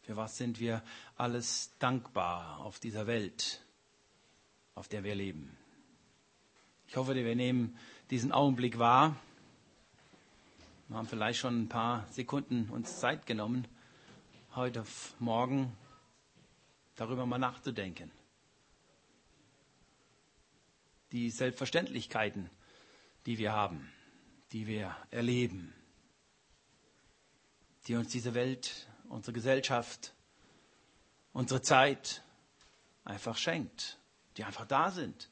Für was sind wir alles dankbar auf dieser Welt, auf der wir leben? Ich hoffe, wir nehmen diesen Augenblick wahr. Wir haben vielleicht schon ein paar Sekunden uns Zeit genommen, heute Morgen darüber mal nachzudenken. Die Selbstverständlichkeiten, die wir haben, die wir erleben, die uns diese Welt, unsere Gesellschaft, unsere Zeit einfach schenkt, die einfach da sind.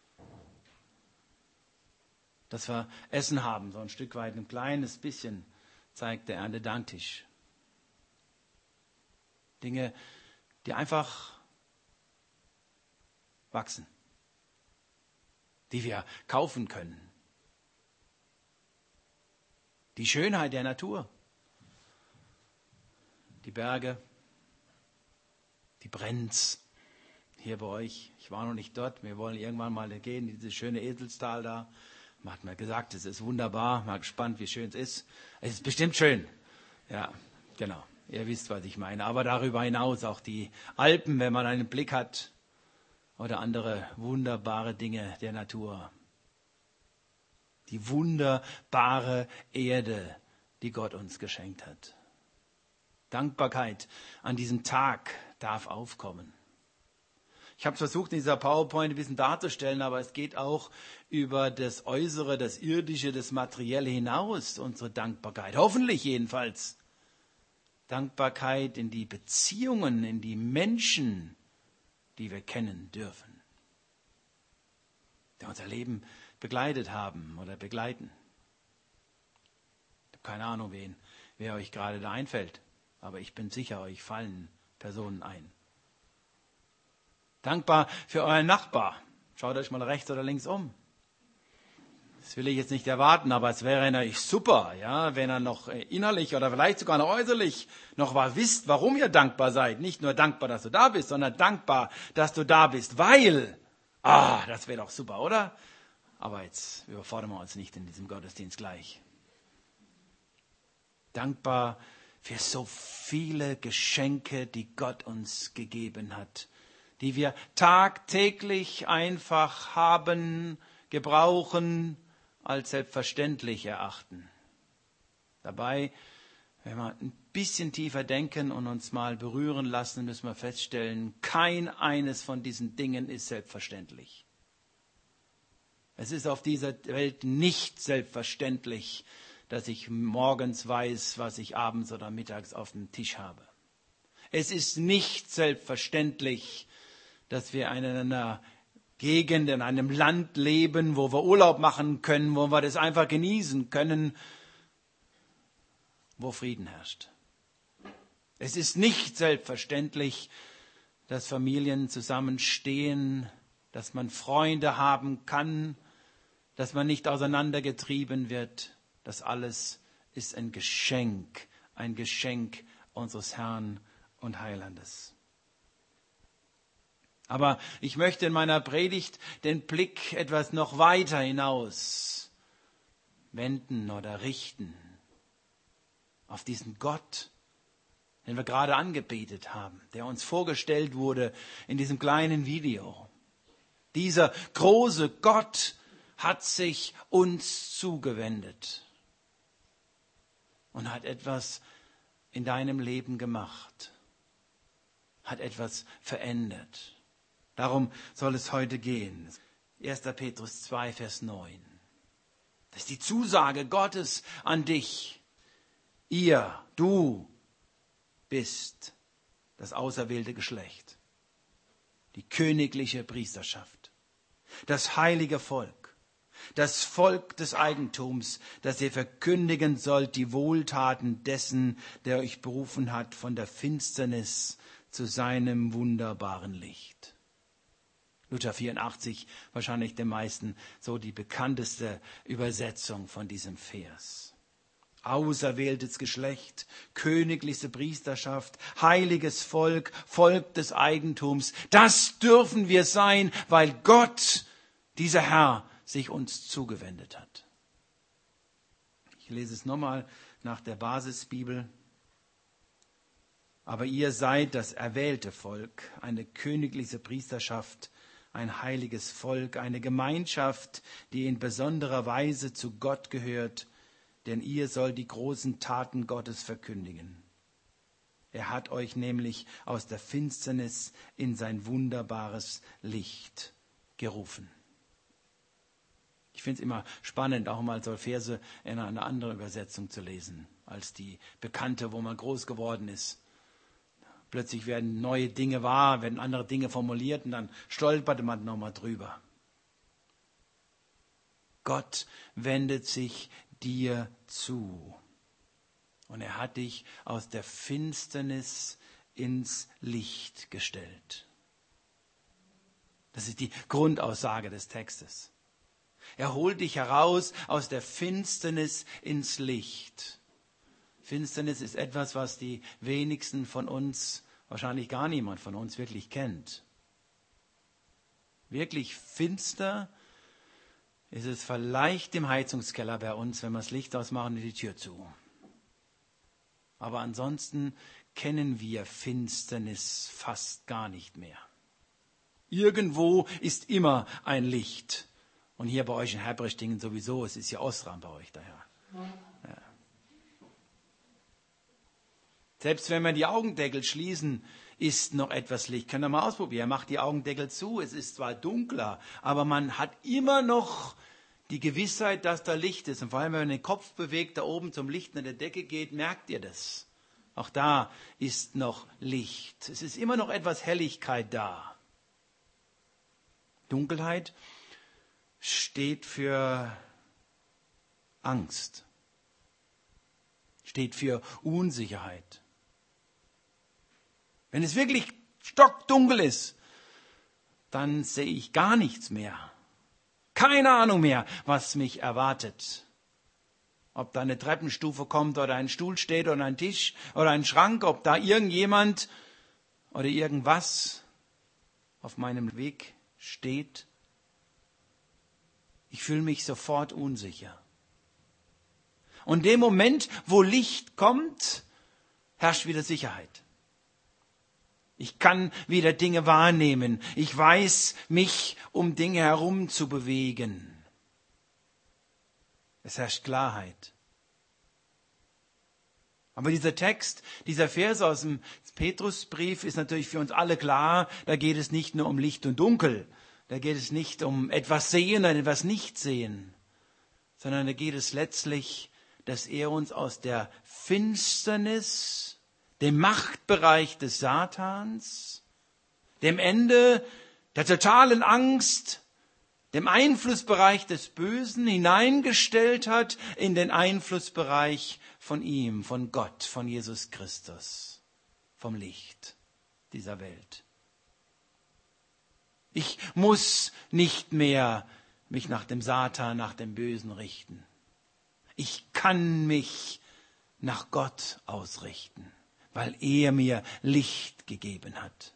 Dass wir Essen haben, so ein Stück weit, ein kleines bisschen, zeigt der Erntedanktisch. Dinge, die einfach wachsen, die wir kaufen können. Die Schönheit der Natur, die Berge, die Brenz hier bei euch. Ich war noch nicht dort, wir wollen irgendwann mal gehen, dieses schöne Eselstal da. Man hat mir gesagt, es ist wunderbar, mal gespannt, wie schön es ist. Es ist bestimmt schön. Ja, genau. Ihr wisst, was ich meine. Aber darüber hinaus auch die Alpen, wenn man einen Blick hat, oder andere wunderbare Dinge der Natur. Die wunderbare Erde, die Gott uns geschenkt hat. Dankbarkeit an diesem Tag darf aufkommen. Ich habe versucht, in dieser PowerPoint ein bisschen darzustellen, aber es geht auch über das Äußere, das Irdische, das Materielle hinaus, unsere Dankbarkeit. Hoffentlich jedenfalls. Dankbarkeit in die Beziehungen, in die Menschen, die wir kennen dürfen. Die unser Leben begleitet haben oder begleiten. Ich habe keine Ahnung, wer euch gerade da einfällt, aber ich bin sicher, euch fallen Personen ein. Dankbar für euren Nachbar. Schaut euch mal rechts oder links um. Das will ich jetzt nicht erwarten, aber es wäre natürlich super, ja, wenn ihr noch innerlich oder vielleicht sogar noch äußerlich noch mal wisst, warum ihr dankbar seid. Nicht nur dankbar, dass du da bist, sondern dankbar, dass du da bist, weil, das wäre doch super, oder? Aber jetzt überfordern wir uns nicht in diesem Gottesdienst gleich. Dankbar für so viele Geschenke, die Gott uns gegeben hat, die wir tagtäglich einfach haben, gebrauchen, als selbstverständlich erachten. Dabei, wenn wir ein bisschen tiefer denken und uns mal berühren lassen, müssen wir feststellen, kein eines von diesen Dingen ist selbstverständlich. Es ist auf dieser Welt nicht selbstverständlich, dass ich morgens weiß, was ich abends oder mittags auf dem Tisch habe. Es ist nicht selbstverständlich, dass wir in einer Gegend, in einem Land leben, wo wir Urlaub machen können, wo wir das einfach genießen können, wo Frieden herrscht. Es ist nicht selbstverständlich, dass Familien zusammenstehen, dass man Freunde haben kann, dass man nicht auseinandergetrieben wird. Das alles ist ein Geschenk unseres Herrn und Heilandes. Aber ich möchte in meiner Predigt den Blick etwas noch weiter hinaus wenden oder richten auf diesen Gott, den wir gerade angebetet haben, der uns vorgestellt wurde in diesem kleinen Video. Dieser große Gott hat sich uns zugewendet und hat etwas in deinem Leben gemacht, hat etwas verändert. Darum soll es heute gehen. 1. Petrus 2, Vers 9. Das ist die Zusage Gottes an dich. Du bist das auserwählte Geschlecht, die königliche Priesterschaft, das heilige Volk, das Volk des Eigentums, das ihr verkündigen sollt, die Wohltaten dessen, der euch berufen hat, von der Finsternis zu seinem wunderbaren Licht. Luther 84, wahrscheinlich den meisten so die bekannteste Übersetzung von diesem Vers. Auserwähltes Geschlecht, königlichste Priesterschaft, heiliges Volk, Volk des Eigentums. Das dürfen wir sein, weil Gott, dieser Herr, sich uns zugewendet hat. Ich lese es nochmal nach der Basisbibel. Aber ihr seid das erwählte Volk, eine königliche Priesterschaft, ein heiliges Volk, eine Gemeinschaft, die in besonderer Weise zu Gott gehört, denn ihr sollt die großen Taten Gottes verkündigen. Er hat euch nämlich aus der Finsternis in sein wunderbares Licht gerufen. Ich finde es immer spannend, auch mal so Verse in einer anderen Übersetzung zu lesen, als die bekannte, wo man groß geworden ist. Plötzlich werden neue Dinge wahr, werden andere Dinge formuliert und dann stolpert man nochmal drüber. Gott wendet sich dir zu und er hat dich aus der Finsternis ins Licht gestellt. Das ist die Grundaussage des Textes. Er holt dich heraus aus der Finsternis ins Licht. Finsternis ist etwas, was die wenigsten von uns, wahrscheinlich gar niemand von uns wirklich kennt. Wirklich finster ist es vielleicht im Heizungskeller bei uns, wenn wir das Licht ausmachen und die Tür zu. Aber ansonsten kennen wir Finsternis fast gar nicht mehr. Irgendwo ist immer ein Licht. Und hier bei euch in Herbrichtingen sowieso, es ist ja Osram bei euch daher. Ja. Selbst wenn wir die Augendeckel schließen, ist noch etwas Licht. Könnt ihr mal ausprobieren. Macht die Augendeckel zu. Es ist zwar dunkler, aber man hat immer noch die Gewissheit, dass da Licht ist. Und vor allem, wenn man den Kopf bewegt, da oben zum Licht an der Decke geht, merkt ihr das. Auch da ist noch Licht. Es ist immer noch etwas Helligkeit da. Dunkelheit steht für Angst. Steht für Unsicherheit. Wenn es wirklich stockdunkel ist, dann sehe ich gar nichts mehr. Keine Ahnung mehr, was mich erwartet. Ob da eine Treppenstufe kommt oder ein Stuhl steht oder ein Tisch oder ein Schrank, ob da irgendjemand oder irgendwas auf meinem Weg steht. Ich fühle mich sofort unsicher. Und in dem Moment, wo Licht kommt, herrscht wieder Sicherheit. Ich kann wieder Dinge wahrnehmen. Ich weiß, mich um Dinge herum zu bewegen. Es herrscht Klarheit. Aber dieser Text, dieser Vers aus dem Petrusbrief ist natürlich für uns alle klar, da geht es nicht nur um Licht und Dunkel. Da geht es nicht um etwas sehen oder etwas nicht sehen, sondern da geht es letztlich, dass er uns aus der Finsternis, dem Machtbereich des Satans, dem Ende der totalen Angst, dem Einflussbereich des Bösen hineingestellt hat in den Einflussbereich von ihm, von Gott, von Jesus Christus, vom Licht dieser Welt. Ich muss nicht mehr mich nach dem Satan, nach dem Bösen richten. Ich kann mich nach Gott ausrichten, weil er mir Licht gegeben hat.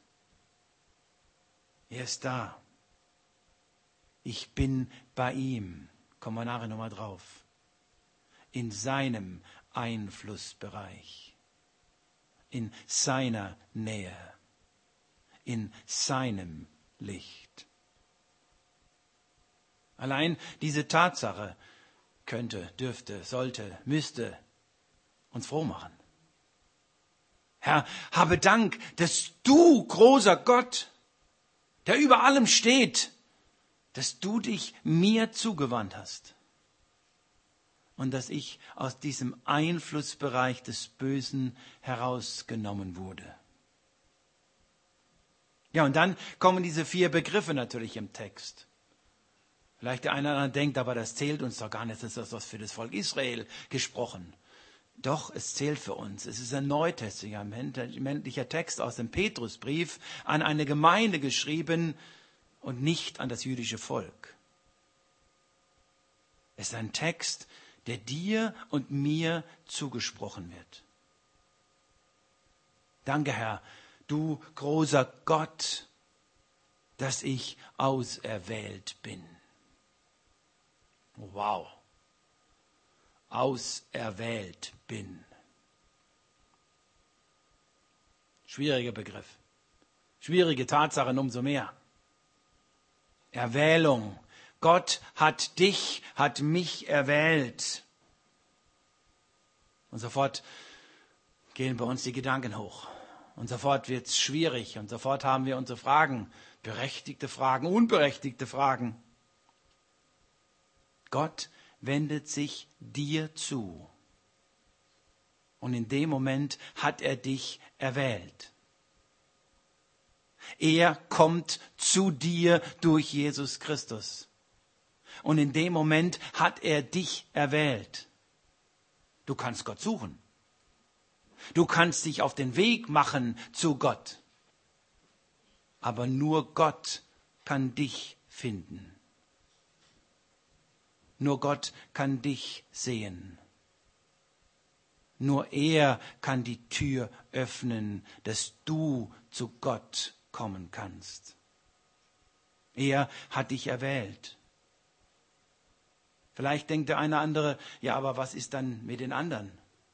Er ist da. Ich bin bei ihm. Kommen wir nachher nochmal drauf. In seinem Einflussbereich. In seiner Nähe. In seinem Licht. Allein diese Tatsache könnte, dürfte, sollte, müsste uns froh machen. Herr, habe Dank, dass du, großer Gott, der über allem steht, dass du dich mir zugewandt hast und dass ich aus diesem Einflussbereich des Bösen herausgenommen wurde. Ja, und dann kommen diese 4 Begriffe natürlich im Text. Vielleicht der eine oder andere denkt, aber das zählt uns doch gar nicht, das ist das für das Volk Israel gesprochen. Doch, es zählt für uns. Es ist ein neutestamentlicher Text aus dem Petrusbrief an eine Gemeinde geschrieben und nicht an das jüdische Volk. Es ist ein Text, der dir und mir zugesprochen wird. Danke, Herr, du großer Gott, dass ich auserwählt bin. Wow. Auserwählt bin. Schwieriger Begriff. Schwierige Tatsachen umso mehr. Erwählung. Gott hat dich, hat mich erwählt. Und sofort gehen bei uns die Gedanken hoch. Und sofort wird es schwierig. Und sofort haben wir unsere Fragen. Berechtigte Fragen, unberechtigte Fragen. Gott wendet sich dir zu. Und in dem Moment hat er dich erwählt. Er kommt zu dir durch Jesus Christus. Und in dem Moment hat er dich erwählt. Du kannst Gott suchen. Du kannst dich auf den Weg machen zu Gott. Aber nur Gott kann dich finden. Nur Gott kann dich sehen. Nur er kann die Tür öffnen, dass du zu Gott kommen kannst. Er hat dich erwählt. Vielleicht denkt der eine oder andere, ja, aber was ist dann mit den anderen?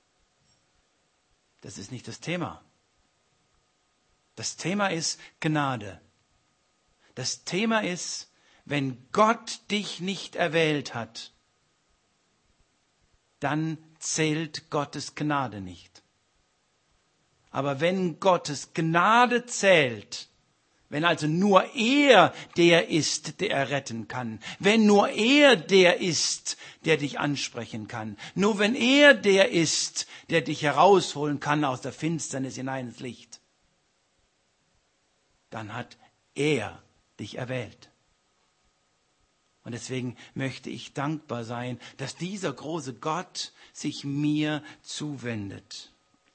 Das ist nicht das Thema. Das Thema ist Gnade. Das Thema ist, wenn Gott dich nicht erwählt hat, dann zählt Gottes Gnade nicht. Aber wenn Gottes Gnade zählt, wenn also nur er der ist, der retten kann, wenn nur er der ist, der dich ansprechen kann, nur wenn er der ist, der dich herausholen kann aus der Finsternis hinein ins Licht, dann hat er dich erwählt. Und deswegen möchte ich dankbar sein, dass dieser große Gott sich mir zuwendet.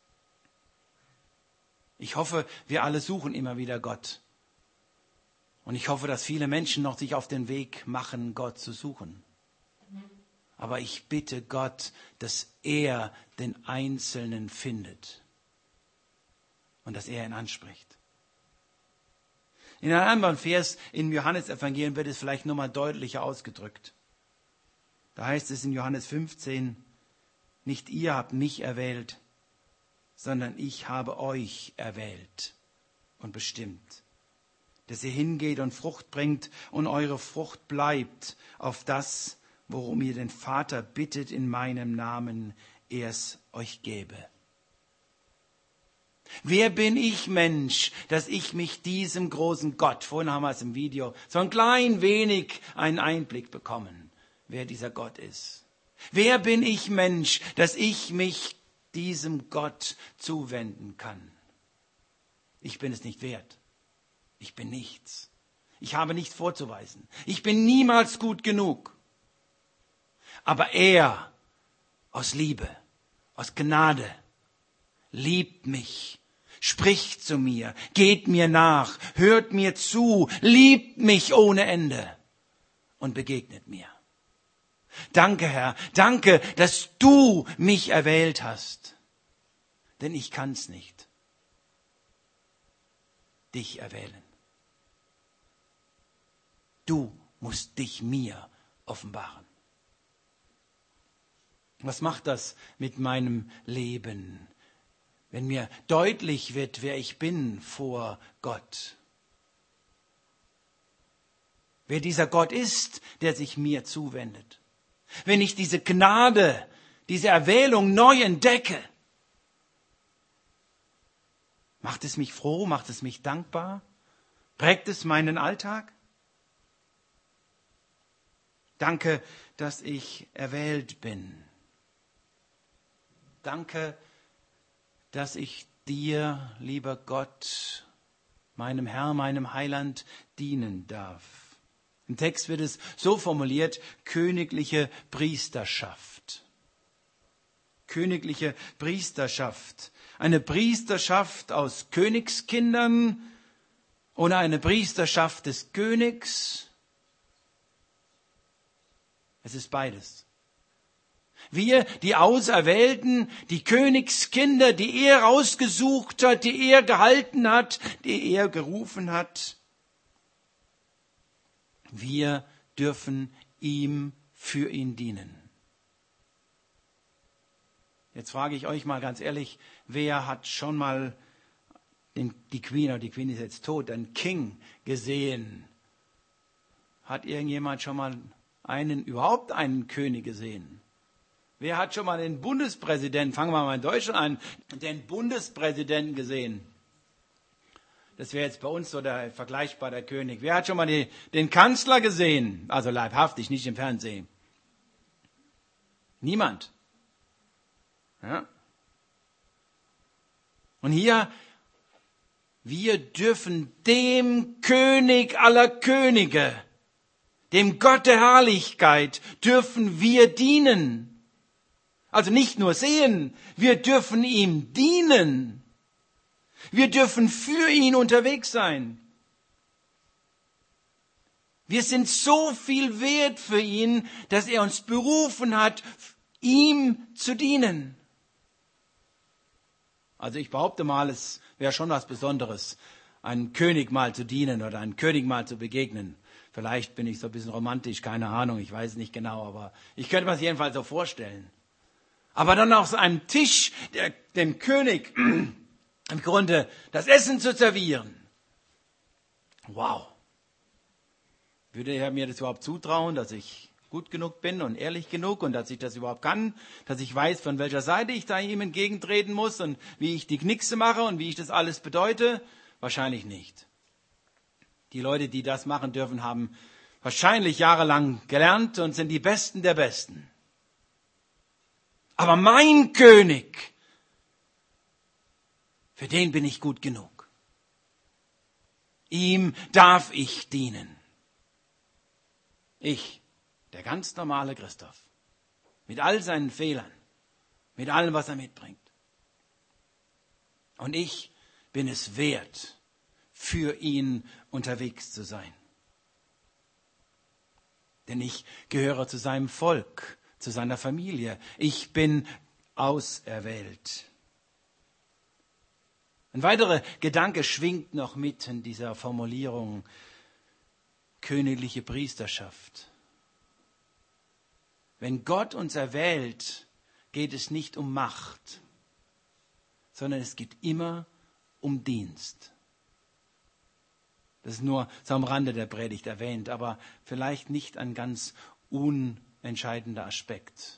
Ich hoffe, wir alle suchen immer wieder Gott. Und ich hoffe, dass viele Menschen noch sich auf den Weg machen, Gott zu suchen. Aber ich bitte Gott, dass er den Einzelnen findet und dass er ihn anspricht. In einem anderen Vers im Johannesevangelium wird es vielleicht nochmal deutlicher ausgedrückt. Da heißt es in Johannes 15, nicht ihr habt mich erwählt, sondern ich habe euch erwählt und bestimmt, dass ihr hingeht und Frucht bringt und eure Frucht bleibt auf das, worum ihr den Vater bittet in meinem Namen, er es euch gebe. Wer bin ich, Mensch, dass ich mich diesem großen Gott, vorhin haben wir es im Video, so ein klein wenig einen Einblick bekommen, wer dieser Gott ist. Wer bin ich, Mensch, dass ich mich diesem Gott zuwenden kann? Ich bin es nicht wert. Ich bin nichts. Ich habe nichts vorzuweisen. Ich bin niemals gut genug. Aber er, aus Liebe, aus Gnade, liebt mich, spricht zu mir, geht mir nach, hört mir zu, liebt mich ohne Ende und begegnet mir. Danke, Herr, danke, dass du mich erwählt hast, denn ich kann's nicht. Dich erwählen. Du musst dich mir offenbaren. Was macht das mit meinem Leben, wenn mir deutlich wird, wer ich bin vor Gott? Wer dieser Gott ist, der sich mir zuwendet. Wenn ich diese Gnade, diese Erwählung neu entdecke, macht es mich froh, macht es mich dankbar? Prägt es meinen Alltag? Danke, dass ich erwählt bin. Danke, dass ich dir, lieber Gott, meinem Herr, meinem Heiland, dienen darf. Im Text wird es so formuliert, königliche Priesterschaft. Königliche Priesterschaft. Eine Priesterschaft aus Königskindern oder eine Priesterschaft des Königs. Es ist beides. Wir, die Auserwählten, die Königskinder, die er ausgesucht hat, die er gehalten hat, die er gerufen hat, wir dürfen ihm für ihn dienen. Jetzt frage ich euch mal ganz ehrlich, wer hat schon mal die Queen ist jetzt tot, einen King gesehen. Hat irgendjemand schon mal überhaupt einen König gesehen? Wer hat schon mal den Bundespräsidenten, fangen wir mal in Deutschland an, den Bundespräsidenten gesehen? Das wäre jetzt bei uns so vergleichbar der König. Wer hat schon mal den Kanzler gesehen? Also leibhaftig, nicht im Fernsehen. Niemand. Ja. Und hier, wir dürfen dem König aller Könige, dem Gott der Herrlichkeit, dürfen wir dienen. Also nicht nur sehen, wir dürfen ihm dienen. Wir dürfen für ihn unterwegs sein. Wir sind so viel wert für ihn, dass er uns berufen hat, ihm zu dienen. Also ich behaupte mal, es wäre schon was Besonderes, einem König mal zu dienen oder einem König mal zu begegnen. Vielleicht bin ich so ein bisschen romantisch, keine Ahnung, ich weiß nicht genau, aber ich könnte mir das jedenfalls so vorstellen. Aber dann auf einem Tisch dem König im Grunde das Essen zu servieren. Wow. Würde er mir das überhaupt zutrauen, dass ich gut genug bin und ehrlich genug und dass ich das überhaupt kann, dass ich weiß, von welcher Seite ich da ihm entgegentreten muss und wie ich die Knickse mache und wie ich das alles bedeute? Wahrscheinlich nicht. Die Leute, die das machen dürfen, haben wahrscheinlich jahrelang gelernt und sind die Besten der Besten. Aber mein König, für den bin ich gut genug. Ihm darf ich dienen. Ich, der ganz normale Christoph, mit all seinen Fehlern, mit allem, was er mitbringt. Und ich bin es wert, für ihn unterwegs zu sein. Denn ich gehöre zu seinem Volk, zu seiner Familie. Ich bin auserwählt. Ein weiterer Gedanke schwingt noch mit in dieser Formulierung königliche Priesterschaft. Wenn Gott uns erwählt, geht es nicht um Macht, sondern es geht immer um Dienst. Das ist nur so am Rande der Predigt erwähnt, aber vielleicht nicht ein ganz unentscheidender Aspekt.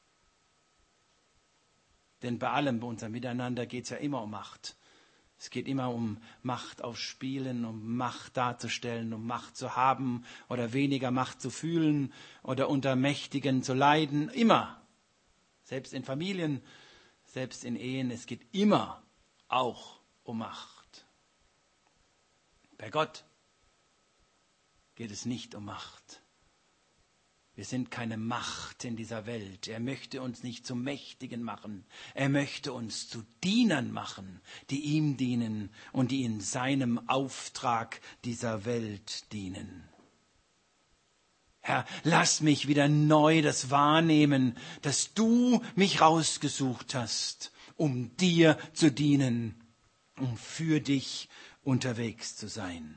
Denn bei allem, bei unserem Miteinander geht es ja immer um Macht. Es geht immer um Macht aufspielen, um Macht darzustellen, um Macht zu haben oder weniger Macht zu fühlen oder unter Mächtigen zu leiden. Immer. Selbst in Familien, selbst in Ehen. Es geht immer auch um Macht. Bei Gott geht es nicht um Macht. Wir sind keine Macht in dieser Welt. Er möchte uns nicht zu Mächtigen machen. Er möchte uns zu Dienern machen, die ihm dienen und die in seinem Auftrag dieser Welt dienen. Herr, lass mich wieder neu das wahrnehmen, dass du mich rausgesucht hast, um dir zu dienen, um für dich unterwegs zu sein.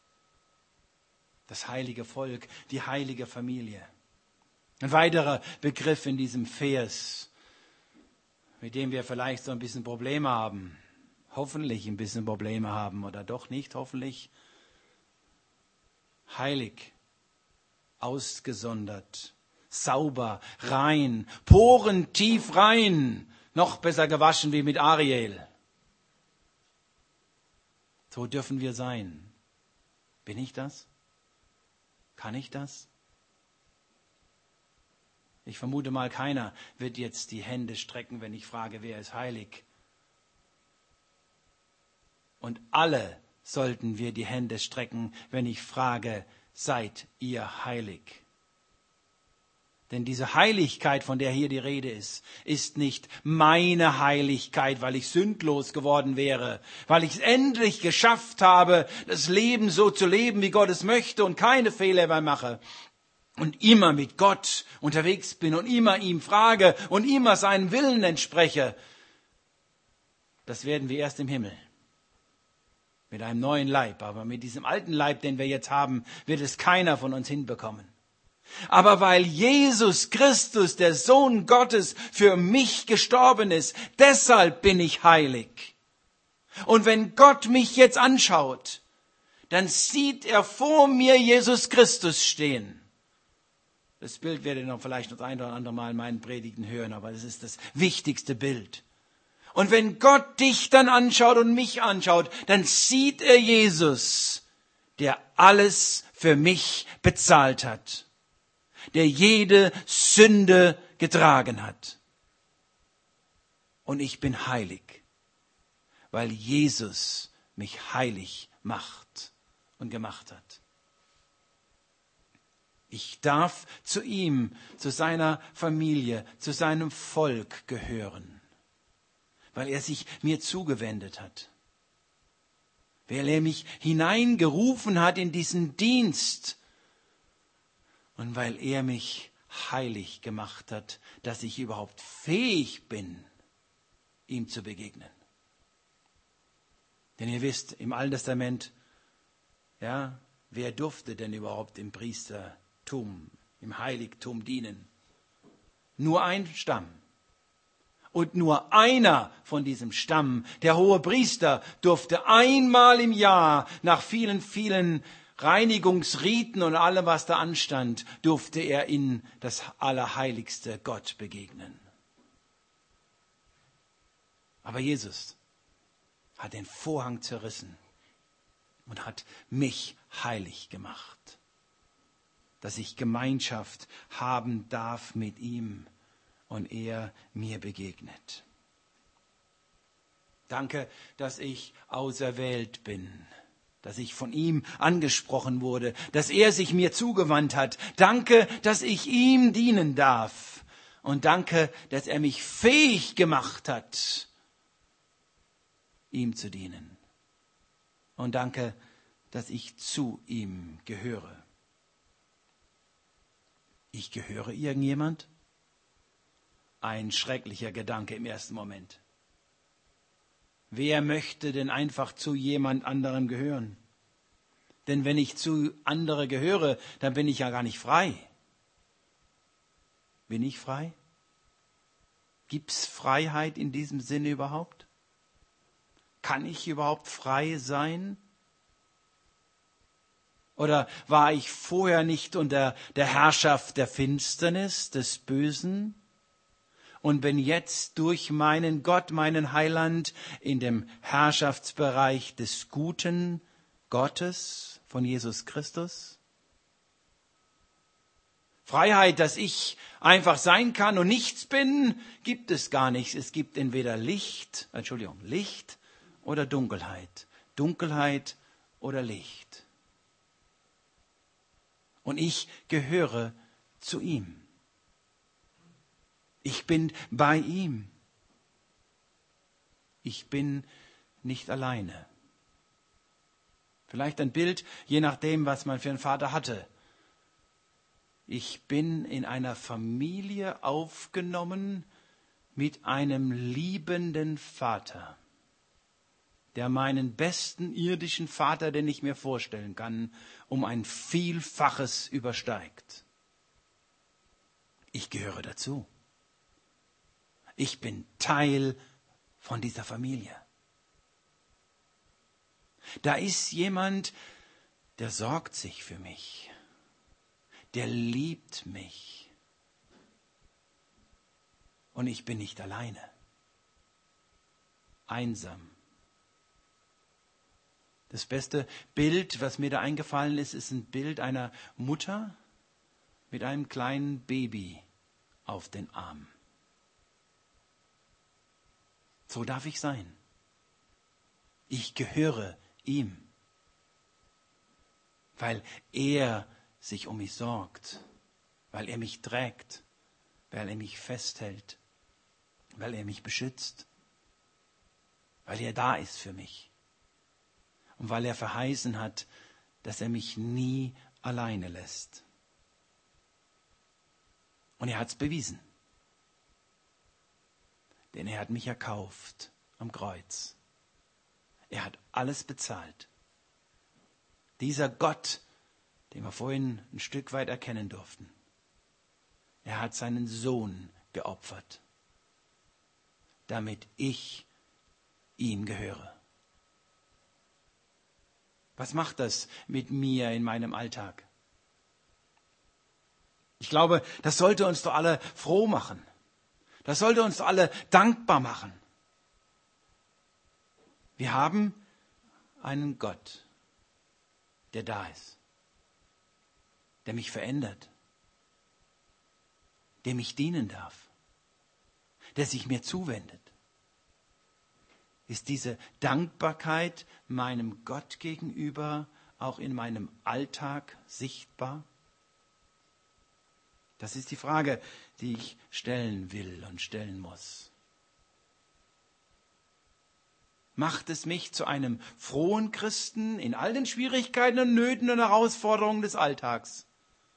Das heilige Volk, die heilige Familie. Ein weiterer Begriff in diesem Vers, mit dem wir vielleicht so ein bisschen Probleme haben, hoffentlich ein bisschen Probleme haben oder doch nicht, hoffentlich. Heilig, ausgesondert, sauber, rein, porentief rein, noch besser gewaschen wie mit Ariel. So dürfen wir sein. Bin ich das? Kann ich das? Ich vermute mal, keiner wird jetzt die Hände strecken, wenn ich frage, wer ist heilig. Und alle sollten wir die Hände strecken, wenn ich frage, seid ihr heilig? Denn diese Heiligkeit, von der hier die Rede ist nicht meine Heiligkeit, weil ich sündlos geworden wäre, weil ich es endlich geschafft habe, das Leben so zu leben, wie Gott es möchte und keine Fehler mehr mache. Und immer mit Gott unterwegs bin und immer ihm frage und immer seinem Willen entspreche. Das werden wir erst im Himmel. Mit einem neuen Leib. Aber mit diesem alten Leib, den wir jetzt haben, wird es keiner von uns hinbekommen. Aber weil Jesus Christus, der Sohn Gottes, für mich gestorben ist, deshalb bin ich heilig. Und wenn Gott mich jetzt anschaut, dann sieht er vor mir Jesus Christus stehen. Das Bild werdet ihr noch vielleicht noch ein oder andere Mal in meinen Predigten hören, aber das ist das wichtigste Bild. Und wenn Gott dich dann anschaut und mich anschaut, dann sieht er Jesus, der alles für mich bezahlt hat, der jede Sünde getragen hat. Und ich bin heilig, weil Jesus mich heilig macht und gemacht hat. Ich darf zu ihm, zu seiner Familie, zu seinem Volk gehören, weil er sich mir zugewendet hat, weil er mich hineingerufen hat in diesen Dienst und weil er mich heilig gemacht hat, dass ich überhaupt fähig bin, ihm zu begegnen. Denn ihr wisst, im Alten Testament, ja, wer durfte denn überhaupt im Priestertum, im Heiligtum dienen? Nur ein Stamm. Und nur einer von diesem Stamm, der Hohepriester, durfte einmal im Jahr, nach vielen, vielen Reinigungsriten und allem, was da anstand, durfte er in das Allerheiligste Gott begegnen. Aber Jesus hat den Vorhang zerrissen und hat mich heilig gemacht, dass ich Gemeinschaft haben darf mit ihm und er mir begegnet. Danke, dass ich auserwählt bin, dass ich von ihm angesprochen wurde, dass er sich mir zugewandt hat. Danke, dass ich ihm dienen darf. Und danke, dass er mich fähig gemacht hat, ihm zu dienen. Und danke, dass ich zu ihm gehöre. Ich gehöre irgendjemand? Ein schrecklicher Gedanke im ersten Moment. Wer möchte denn einfach zu jemand anderem gehören? Denn wenn ich zu anderen gehöre, dann bin ich ja gar nicht frei. Bin ich frei? Gibt's Freiheit in diesem Sinne überhaupt? Kann ich überhaupt frei sein? Oder war ich vorher nicht unter der Herrschaft der Finsternis, des Bösen? Und bin jetzt durch meinen Gott, meinen Heiland, in dem Herrschaftsbereich des guten Gottes von Jesus Christus? Freiheit, dass ich einfach sein kann und nichts bin, gibt es gar nicht. Es gibt entweder Licht oder Dunkelheit. Dunkelheit oder Licht. Und ich gehöre zu ihm. Ich bin bei ihm. Ich bin nicht alleine. Vielleicht ein Bild, je nachdem, was man für einen Vater hatte. Ich bin in einer Familie aufgenommen mit einem liebenden Vater, der meinen besten irdischen Vater, den ich mir vorstellen kann, um ein Vielfaches übersteigt. Ich gehöre dazu. Ich bin Teil von dieser Familie. Da ist jemand, der sorgt sich für mich. Der liebt mich. Und ich bin nicht alleine. Einsam. Das beste Bild, was mir da eingefallen ist, ist ein Bild einer Mutter mit einem kleinen Baby auf den Arm. So darf ich sein. Ich gehöre ihm, weil er sich um mich sorgt, weil er mich trägt, weil er mich festhält, weil er mich beschützt, weil er da ist für mich und weil er verheißen hat, dass er mich nie alleine lässt. Und er hat es bewiesen. Denn er hat mich erkauft am Kreuz. Er hat alles bezahlt. Dieser Gott, den wir vorhin ein Stück weit erkennen durften, er hat seinen Sohn geopfert, damit ich ihm gehöre. Was macht das mit mir in meinem Alltag? Ich glaube, das sollte uns doch alle froh machen. Das sollte uns doch alle dankbar machen. Wir haben einen Gott, der da ist, der mich verändert, der mich dienen darf, der sich mir zuwendet. Ist diese Dankbarkeit meinem Gott gegenüber auch in meinem Alltag sichtbar? Das ist die Frage, die ich stellen will und stellen muss. Macht es mich zu einem frohen Christen in all den Schwierigkeiten und Nöten und Herausforderungen des Alltags?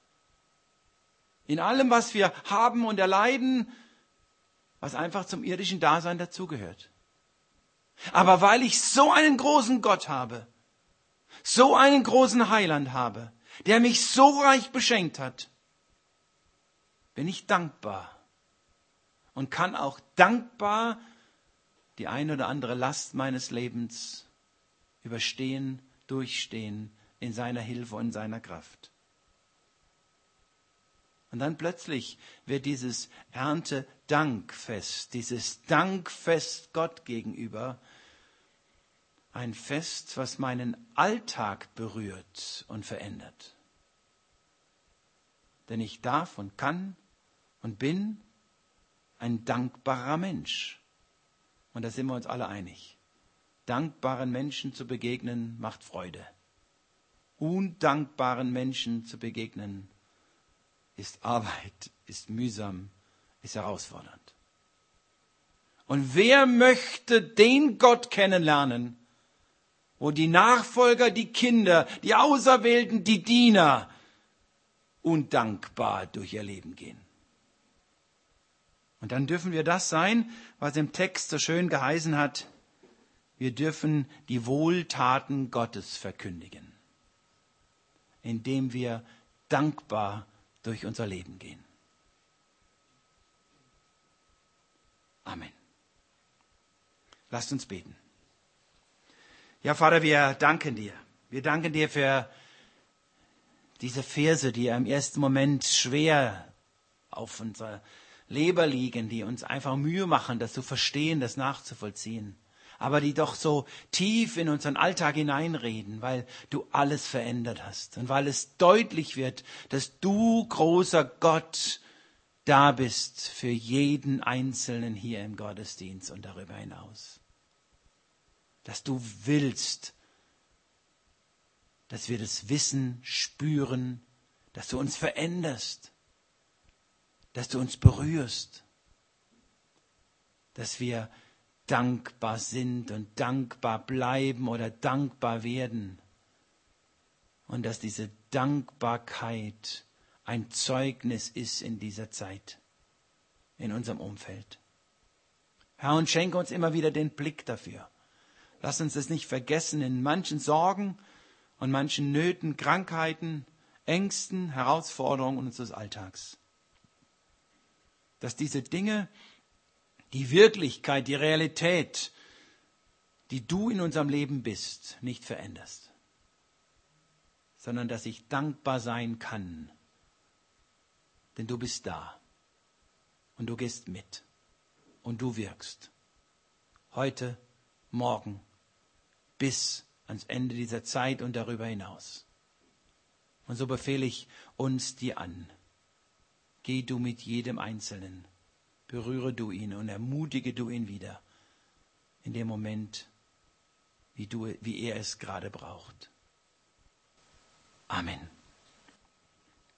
In allem, was wir haben und erleiden, was einfach zum irdischen Dasein dazugehört. Aber weil ich so einen großen Gott habe, so einen großen Heiland habe, der mich so reich beschenkt hat, bin ich dankbar und kann auch dankbar die eine oder andere Last meines Lebens überstehen, durchstehen in seiner Hilfe und in seiner Kraft. Und dann plötzlich wird dieses Erntedankfest, dieses Dankfest Gott gegenüber, ein Fest, was meinen Alltag berührt und verändert. Denn ich darf und kann und bin ein dankbarer Mensch. Und da sind wir uns alle einig. Dankbaren Menschen zu begegnen, macht Freude. Undankbaren Menschen zu begegnen, ist Arbeit, ist mühsam, ist herausfordernd. Und wer möchte den Gott kennenlernen, wo die Nachfolger, die Kinder, die Auserwählten, die Diener undankbar durch ihr Leben gehen? Und dann dürfen wir das sein, was im Text so schön geheißen hat. Wir dürfen die Wohltaten Gottes verkündigen, indem wir dankbar durch unser Leben gehen. Amen. Lasst uns beten. Ja, Vater, wir danken dir. Wir danken dir für diese Verse, die im ersten Moment schwer auf unserer Leber liegen, die uns einfach Mühe machen, das zu verstehen, das nachzuvollziehen, aber die doch so tief in unseren Alltag hineinreden, weil du alles verändert hast und weil es deutlich wird, dass du, großer Gott, da bist für jeden Einzelnen hier im Gottesdienst und darüber hinaus. Dass du willst, dass wir das wissen, spüren, dass du uns veränderst, dass du uns berührst, dass wir dankbar sind und dankbar bleiben oder dankbar werden und dass diese Dankbarkeit ein Zeugnis ist in dieser Zeit, in unserem Umfeld. Herr, und schenke uns immer wieder den Blick dafür. Lass uns das nicht vergessen in manchen Sorgen und manchen Nöten, Krankheiten, Ängsten, Herausforderungen unseres Alltags. Dass diese Dinge, die Wirklichkeit, die Realität, die du in unserem Leben bist, nicht veränderst, sondern dass ich dankbar sein kann, denn du bist da und du gehst mit und du wirkst. Heute, morgen, bis ans Ende dieser Zeit und darüber hinaus. Und so befehle ich uns dir an. Geh du mit jedem Einzelnen, berühre du ihn und ermutige du ihn wieder in dem Moment, wie er es gerade braucht. Amen.